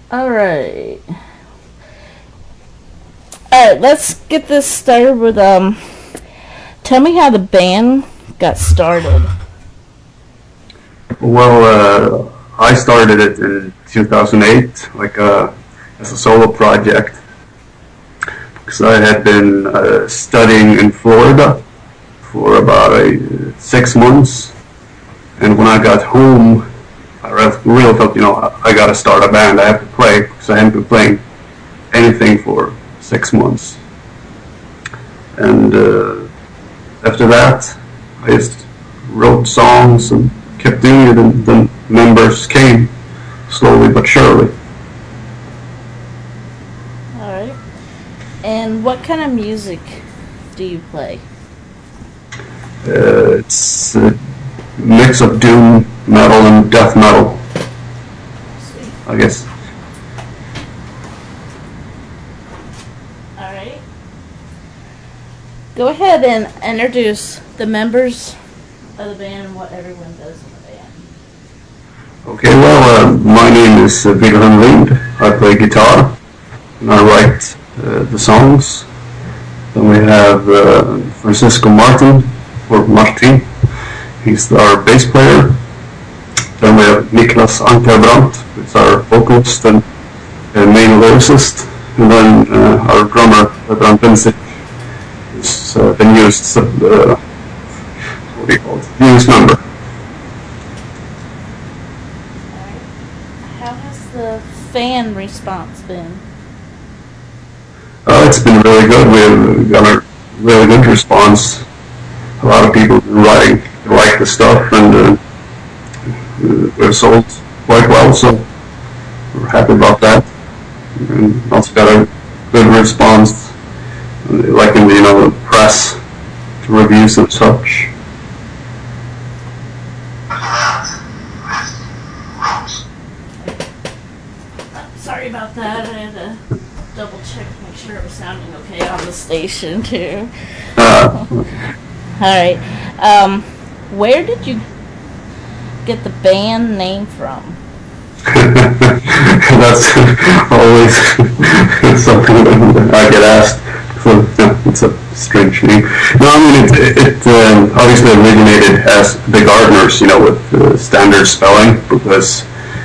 All right. All right. Let's get this started with Tell me how the band got started. Well, I started it in 2008, as a solo project, because I had been studying in Florida for about 6 months, and when I got home, I really felt, I got to start a band. I have to play because I hadn't been playing anything for 6 months, and after that, I just wrote songs and kept doing it, and then members came slowly but surely. All right. And what kind of music do you play? It's a mix of doom metal and death metal, Sweet. I guess. All right. Go ahead and introduce the members of the band and what everyone does in the band. Okay, well, my name is Wilhelm Lind. I play guitar and I write the songs. Then we have Francisco Martin, or Martin. He's our bass player. Then we have Niklas Ankerbrandt, who's our vocalist and main lyricist. And then our drummer, Brand Benzik, who's been used, what do you call it, newest member. All right. How has the fan response been? It's been really good. We've got a really good response. A lot of people writing like the stuff, and we've sold quite well, so we're happy about that. And also got a good response, like in the press reviews and such. Sorry about that. I had to double check to make sure it was sounding okay on the station too. Okay. All right. Where did you get the band name from? That's always something that I get asked. So it's a strange name. No, I mean it obviously originated as the Gardeners, with standard spelling, because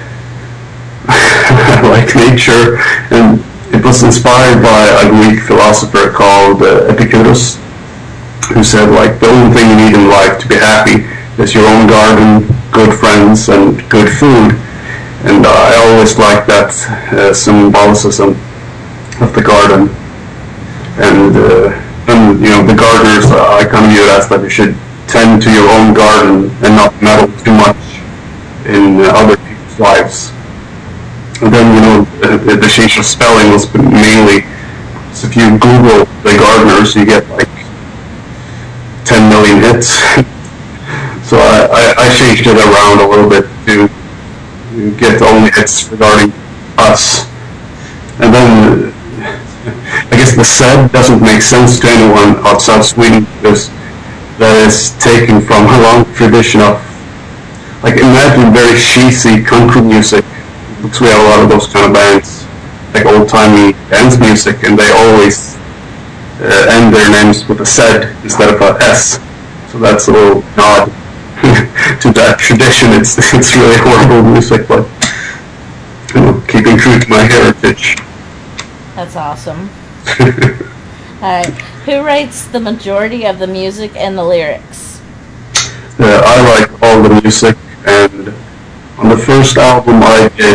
I like nature, and it was inspired by a Greek philosopher called Epicurus, who said, like, the only thing you need in life to be happy is your own garden, good friends, and good food. And I always like that symbolicism of the garden. And the gardeners, I kind of view it as that you should tend to your own garden and not meddle too much in other people's lives. And then, the change of spelling was mainly, so if you Google the Gardeners, you get like 10 million hits. So I changed it around a little bit to get only hits regarding us. And then I guess the said doesn't make sense to anyone outside Sweden, because that is taken from a long tradition of, like, imagine very cheesy country music, because we have a lot of those kind of bands, like old-timey dance music, and they always end their names with a Z instead of a S. So that's a little nod to that tradition. It's really horrible music, but keeping true to my heritage. That's awesome. All right. Who writes the majority of the music and the lyrics? I write all the music, and on the first album I did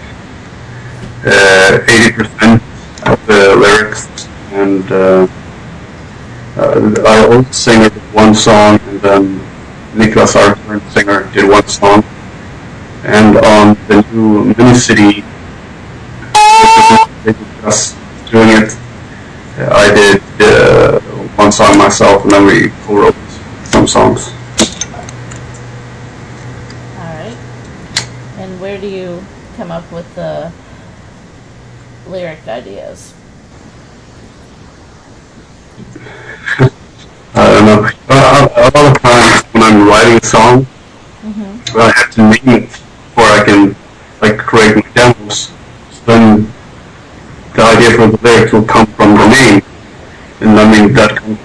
80% of the lyrics, and our old singer did one song, and then Niklas, our current singer, did one song. And on the new Mini-City, just doing it, I did one song myself, and then we co-wrote some songs. Alright. And where do you come up with the lyric ideas? I don't know. A lot of times when I'm writing a song, I have to name it before I can, like, create my demos. then the idea for the lyrics will come from the name, and I mean that comes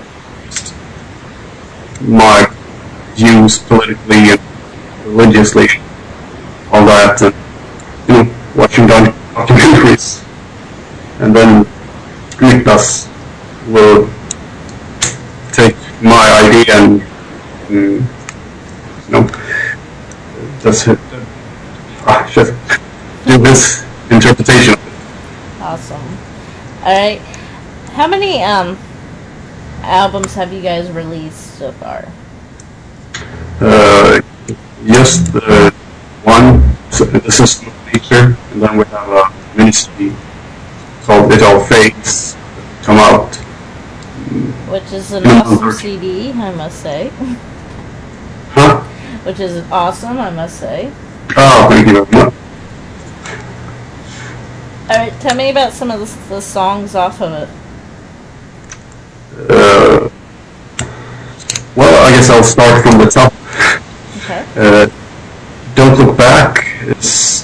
from my views politically and religiously, all that, and watching documentaries, and then Niklas will take my idea and just do this interpretation of it. Awesome. All right. How many albums have you guys released so far? Just one, the System of Nature, and then we have a mini-CD called It All Fades come out. Which is an awesome CD, I must say. Huh? Which is awesome, I must say. Oh, thank you very much. Alright, tell me about some of the songs off of it. Well, I guess I'll start from the top. Okay. Don't Look Back is,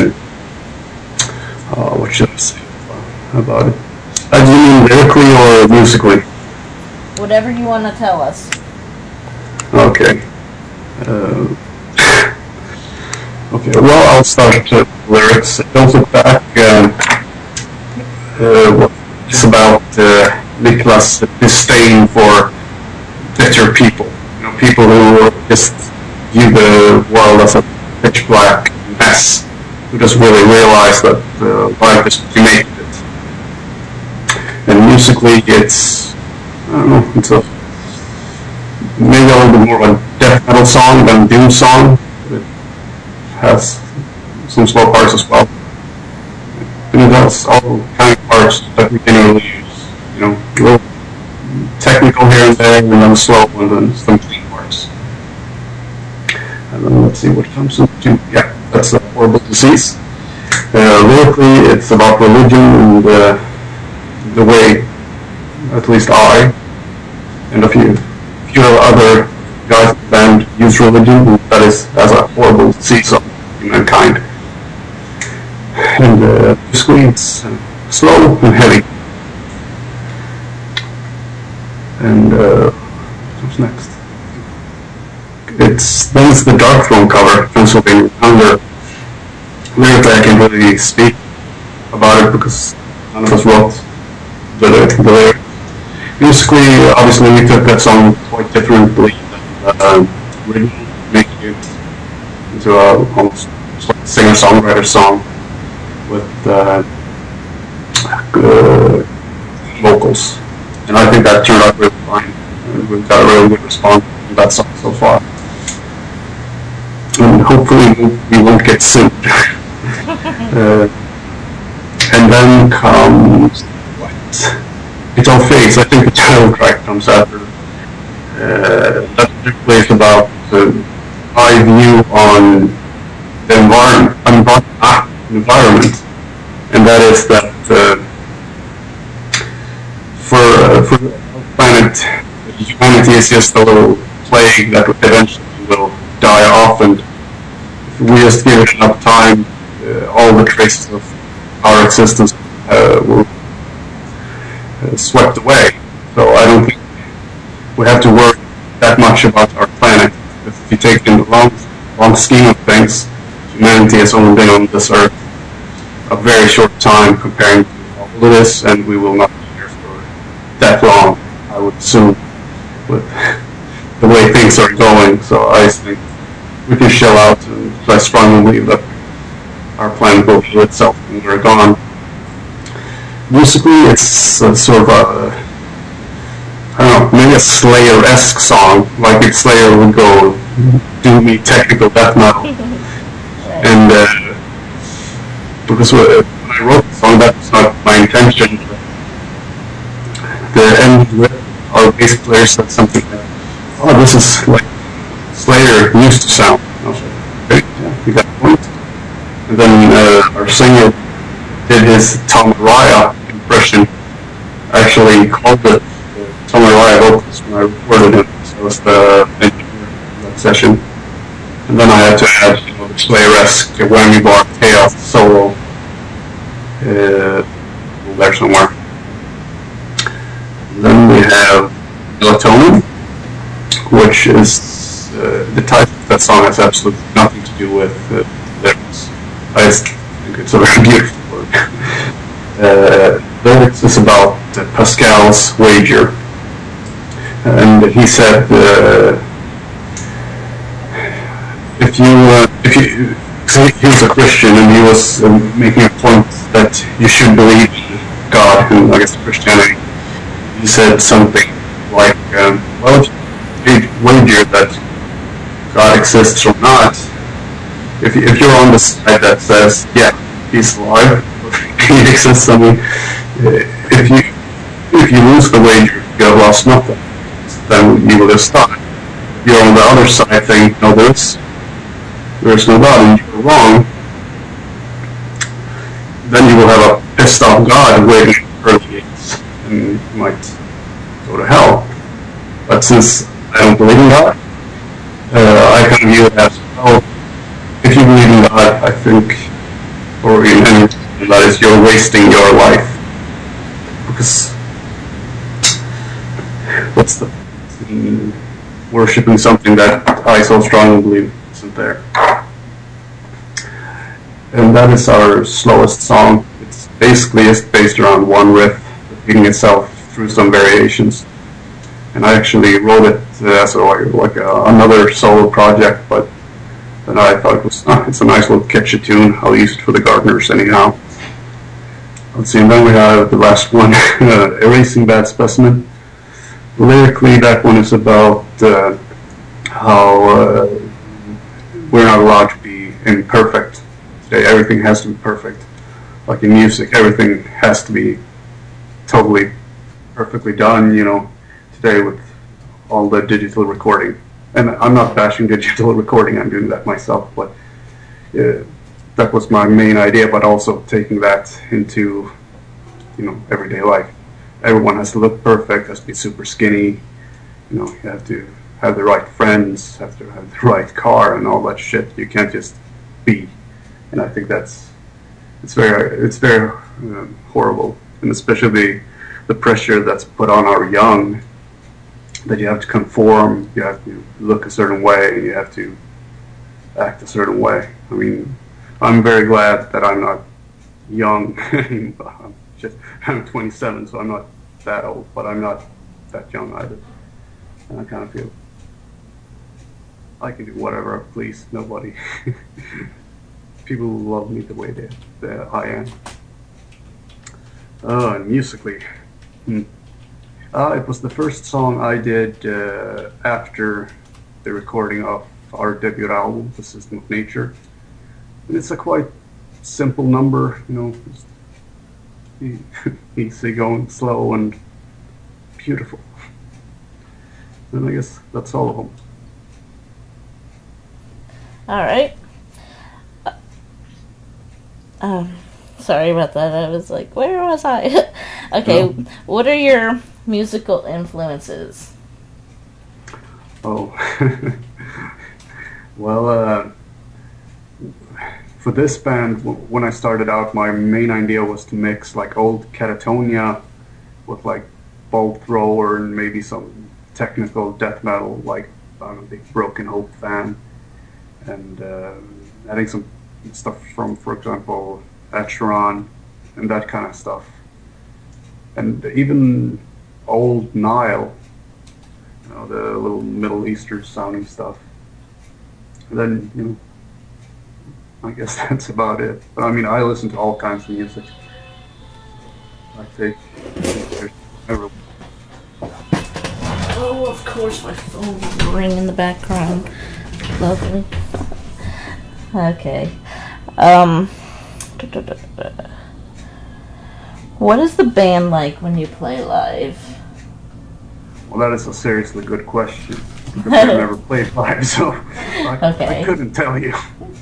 what should I say about it? Do you mean lyrically or musically? Whatever you want to tell us. Okay. Okay, well, I'll start with lyrics. Don't Look Back. It's about Niklas' disdain for better people. People who just view the world as a pitch black mess, who doesn't really realize that life is what you make of it. And musically, it's, I don't know, it's maybe a little bit more of a death metal song than a doom song. It has some slow parts as well. And it has all kind of parts that we can really use. A little technical here and there, and then slow, and then some clean parts. And then let's see what comes into. Yeah, that's a Horrible Disease. Lyrically, it's about religion and the way, at least I, and a few other guys in the band use religion, and that is as a horrible disease of humankind. And musically, it's slow and heavy. And what's next? It's the Dark Throne cover, Transylvania Thunder. Lyrically, I can't really speak about it because none of us wrote the lyrics. Musically, obviously, we took that song quite differently than making it into almost like a singer-songwriter song with vocals. And I think that turned out really fine. We've got a really good response from that song so far. And hopefully we won't get sued. And then comes It All Fades. I think the title track comes after. That particularly is about my view on the environment, and that is that for the planet, humanity is just a little plague that eventually will die off, and if we just give it enough time, all the traces of our existence will swept away. So I don't think we have to worry that much about our planet. If you take in the long scheme of things, humanity has only been on this earth a very short time comparing to all of this, and we will not be here for that long, I would assume, with the way things are going. So I think we can shell out, and I strongly believe that our planet will heal itself when we're gone. Musically, it's sort of a, I don't know, maybe a Slayer-esque song, like if Slayer would go doomy technical death metal. And because when I wrote the song, that was not my intention. The end with our bass player said something like, "Oh, this is like Slayer used to sound." And I was like, "Okay, yeah, you got a point." And then our singer did his Tom Araya impression. I actually called it Tom Araya vocals when I recorded him, so it was the engineer in that session. And then I had to add, the Slayer-esque whammy bar chaos solo there somewhere. Then we have Melatonin, which is the title of that song has absolutely nothing to do with lyrics. I just think it's a very beautiful word. Lyrics is about Pascal's wager, and he said if you he was a Christian and he was making a point that you should believe in God and I guess Christianity. He said something like, well, if you wager that God exists or not, if you're on the side that says, yeah, he's alive, he exists, I mean, if you lose the wager, you have lost nothing. Then you will just die. If you're on the other side saying, no, there's no God and you're wrong, then you will have a pissed off God waiting for the gates and you might go to hell. But since I don't believe in God, I kind of view it as, well, if you believe in God, I think, or in anything, that is, you're wasting your life. Because what's the worshipping something that I so strongly believe isn't there? And that is our slowest song. It's basically just based around one riff, repeating itself through some variations. And I actually wrote it as another solo project, but then I thought it was it's a nice little catchy tune. I'll use it for the Gardeners anyhow. Let's see, and then we have the last one, Erasing Bad Specimen. Lyrically, that one is about how we're not allowed to be imperfect. Today, everything has to be perfect. Like in music, everything has to be totally perfectly done, today with all the digital recording. And I'm not bashing digital recording, I'm doing that myself, but that was my main idea, but also taking that into, everyday life. Everyone has to look perfect, has to be super skinny, you have to have the right friends, have to have the right car and all that shit. You can't just be. And I think it's very horrible, and especially the pressure that's put on our young, that you have to conform, you have to look a certain way, you have to act a certain way. I mean, I'm very glad that I'm not young. I'm 27, so I'm not that old, but I'm not that young either. And I kind of feel I can do whatever I please. Nobody. People love me the way that I am. And musically, it was the first song I did after the recording of our debut album, The System of Nature. And it's a quite simple number, just easy going, slow, and beautiful. And I guess that's all of them. All right. Sorry about that. I was like, where was I? Okay, What are your musical influences? Oh, well, for this band, when I started out, my main idea was to mix like old Catatonia with like Bolt Thrower and maybe some technical death metal, like I'm a big Broken Hope fan, and adding some stuff from, for example, Acheron and that kind of stuff, and even old Nile, the little Middle Eastern sounding stuff. And then, I guess that's about it. But I mean, I listen to all kinds of music. I take Oh, of course, my phone will ring in the background. Lovely. Okay. What is the band like when you play live? Well, that is a seriously good question. Because I've never played live, so I couldn't tell you.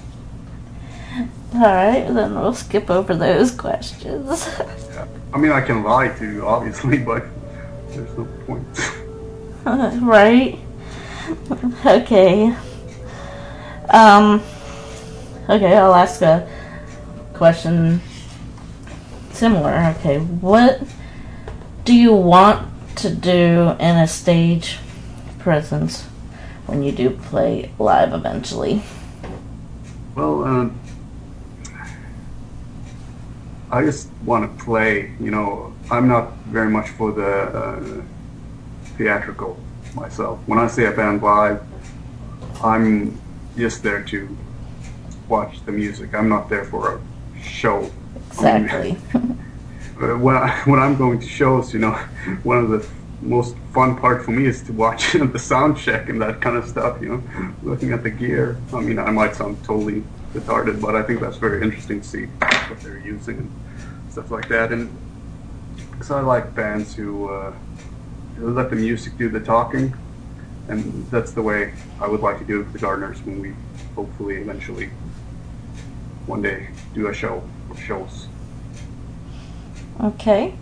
Alright, then we'll skip over those questions. Yeah. I mean, I can lie to you, obviously, but there's no point. Right? Okay. Okay, I'll ask a question. Similar. Okay. What do you want to do in a stage presence when you do play live eventually? Well, I just want to play. I'm not very much for the theatrical myself. When I see a band live, I'm just there to watch the music. I'm not there for a show. Exactly. When I'm going to shows, one of the most fun part for me is to watch the sound check and that kind of stuff. Looking at the gear. I mean, I might sound totally retarded, but I think that's very interesting to see what they're using and stuff like that. And because I like bands who let the music do the talking, and that's the way I would like to do it with the Gardeners when we hopefully eventually one day do a show or shows. Okay.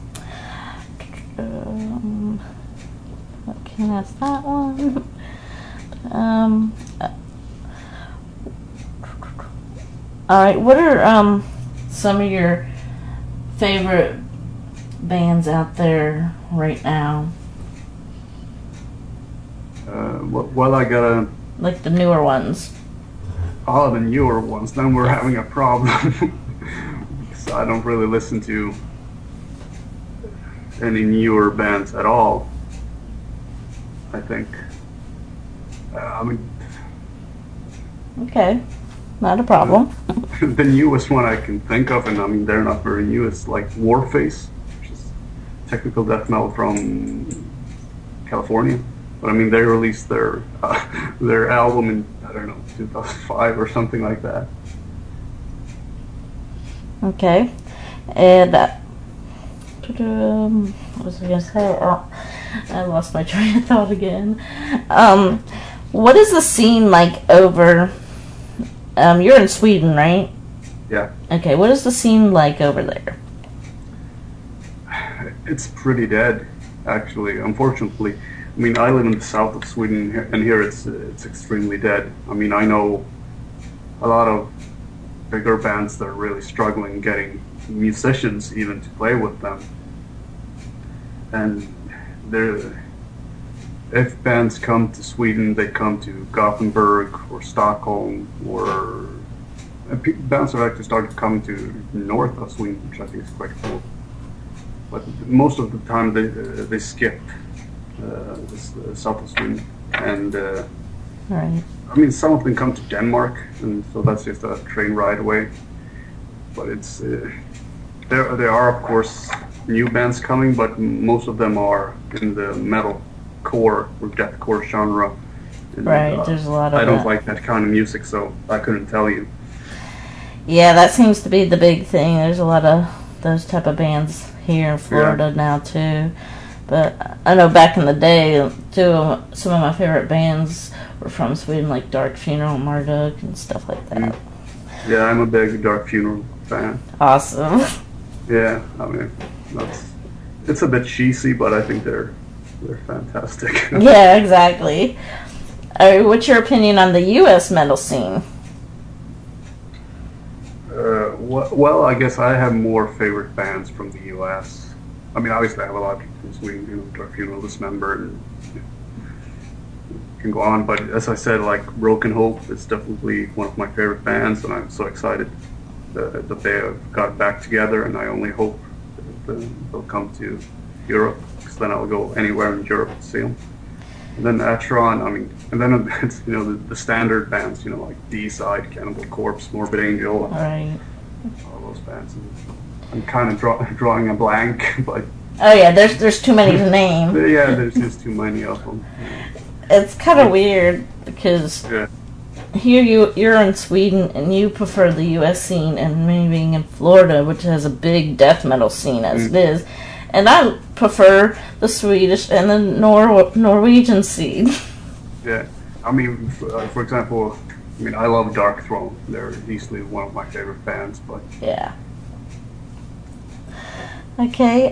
Okay, that's that one. All right. What are some of your favorite bands out there right now? Well, I gotta. Like the newer ones. All the newer ones. Then we're having a problem. So I don't really listen to any newer bands at all. I think. Okay, not a problem. The newest one I can think of, and I mean they're not very new. It's like Warface, which is technical death metal from California. But I mean they released their album in 2005 or something like that. Okay, and what was I gonna say? Oh, I lost my train of thought again. What is the scene like over? You're in Sweden, right? Yeah. Okay, what is the scene like over there? It's pretty dead, actually. Unfortunately, I mean I live in the south of Sweden, and here it's extremely dead. I mean I know a lot of bigger bands that are really struggling getting musicians even to play with them. And if bands come to Sweden, they come to Gothenburg or Stockholm, or bands have actually started coming to north of Sweden, which I think is quite cool. But most of the time they skip the south of Sweden, and Right. I mean some of them come to Denmark, and so that's just a train ride away. But it's there are of course new bands coming, but most of them are in the metal core or deathcore genre. And, Right, there's a lot of I don't that. like that kind of music, so I couldn't tell you. Yeah, that seems to be the big thing. There's a lot of those type of bands here in Florida now too. But I know back in the day, too, some of my favorite bands were from Sweden, like Dark Funeral, Marduk, and stuff like that. Yeah, I'm a big Dark Funeral fan. Awesome. Yeah, I mean, it's a bit cheesy, but I think they're fantastic. Yeah, exactly. What's your opinion on the U.S. metal scene? Well, I guess I have more favorite bands from the U.S. I mean, obviously I have a lot of people from Sweden, Dark Funeral, Dismember, and can go on. But as I said, like Broken Hope is definitely one of my favorite bands, and I'm so excited that they have got back together. And I only hope that they'll come to Europe, because then I'll go anywhere in Europe to see them. And then Atron, I mean, and then it's the standard bands, like D-Side, Cannibal Corpse, Morbid Angel, All right. all those bands. And I'm kind of drawing a blank, but Oh yeah, there's too many to name. yeah, there's just too many of them. It's kind of weird because Yeah. here you're in Sweden and you prefer the U.S. scene, and me being in Florida, which has a big death metal scene as it is, and I prefer the Swedish and the Norwegian scene. Yeah, I mean, for example, I mean, I love Dark Throne. They're easily one of my favorite bands, but Yeah. Okay,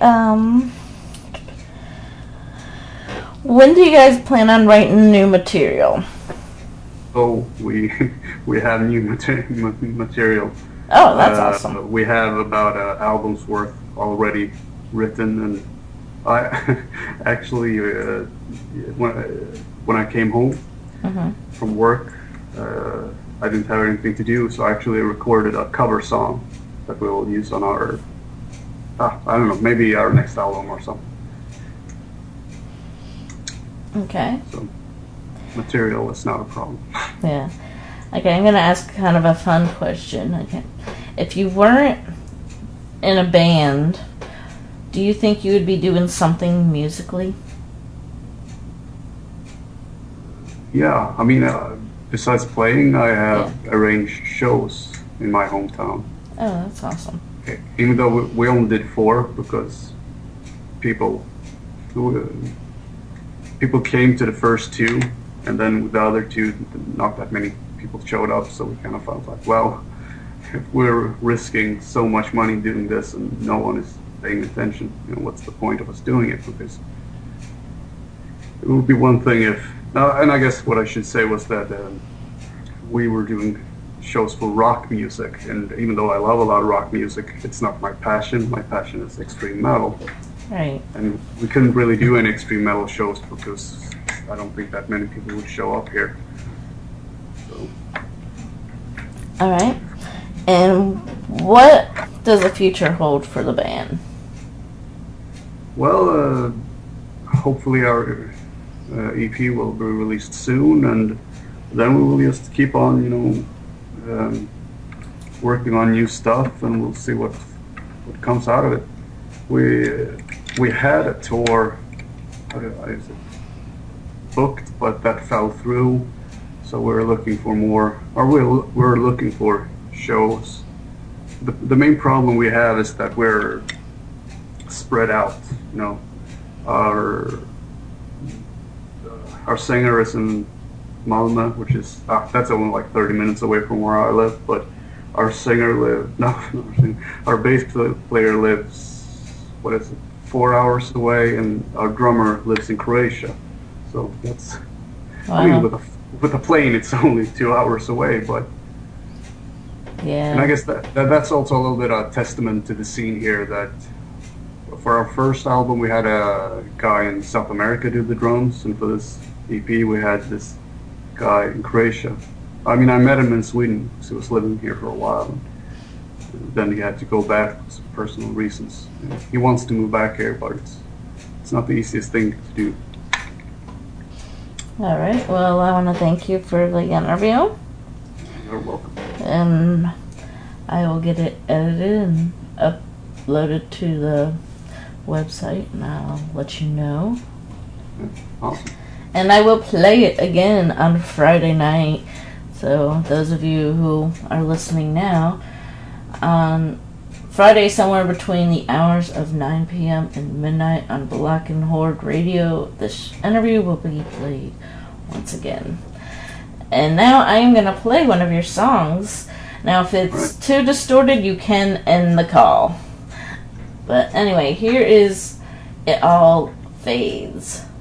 when do you guys plan on writing new material? we have new material. Oh, that's awesome. We have about an album's worth already written, and I actually when I came home from work, I didn't have anything to do, so I actually recorded a cover song that we will use on our I don't know, maybe our next album or something. Okay. So material is not a problem. Yeah. Okay, I'm going to ask kind of a fun question. Okay. If you weren't in a band, do you think you would be doing something musically? Yeah, I mean, besides playing, I have arranged shows in my hometown. Oh, that's awesome. Even though we only did 4 because people came to the first 2, and then with the other 2, not that many people showed up, so we kind of felt like, well, if we're risking so much money doing this and no one is paying attention, what's the point of us doing it? Because it would be one thing if, and I guess what I should say was that we were doing shows for rock music, and even though I love a lot of rock music, it's not my passion. My passion is extreme metal. Right. And we couldn't really do any extreme metal shows because I don't think that many people would show up here. So. All right. And what does the future hold for the band? Well, hopefully our EP will be released soon, and then we will just keep on, working on new stuff, and we'll see what comes out of it. We had a tour, booked, but that fell through. So we're looking for more, or we're looking for shows. The main problem we have is that we're spread out. Our singer is in Malmö, which is that's only like 30 minutes away from where I live. But our singer our bass player lives 4 hours away, and our drummer lives in Croatia. So that's, wow. I mean, with a plane, it's only 2 hours away, but yeah. And I guess that's also a little bit a testament to the scene here. That for our first album, we had a guy in South America do the drums, and for this EP, we had this guy in Croatia. I mean, I met him in Sweden because he was living here for a while. And then he had to go back for some personal reasons. He wants to move back here, but it's not the easiest thing to do. All right. Well, I want to thank you for the interview. You're welcome. And I will get it edited and uploaded to the website, and I'll let you know. Awesome. And I will play it again on Friday night. So those of you who are listening now, on Friday somewhere between the hours of 9 p.m. and midnight on Black and Horde Radio, this interview will be played once again. And now I am going to play one of your songs. Now if it's too distorted, you can end the call. But anyway, here is It All Fades.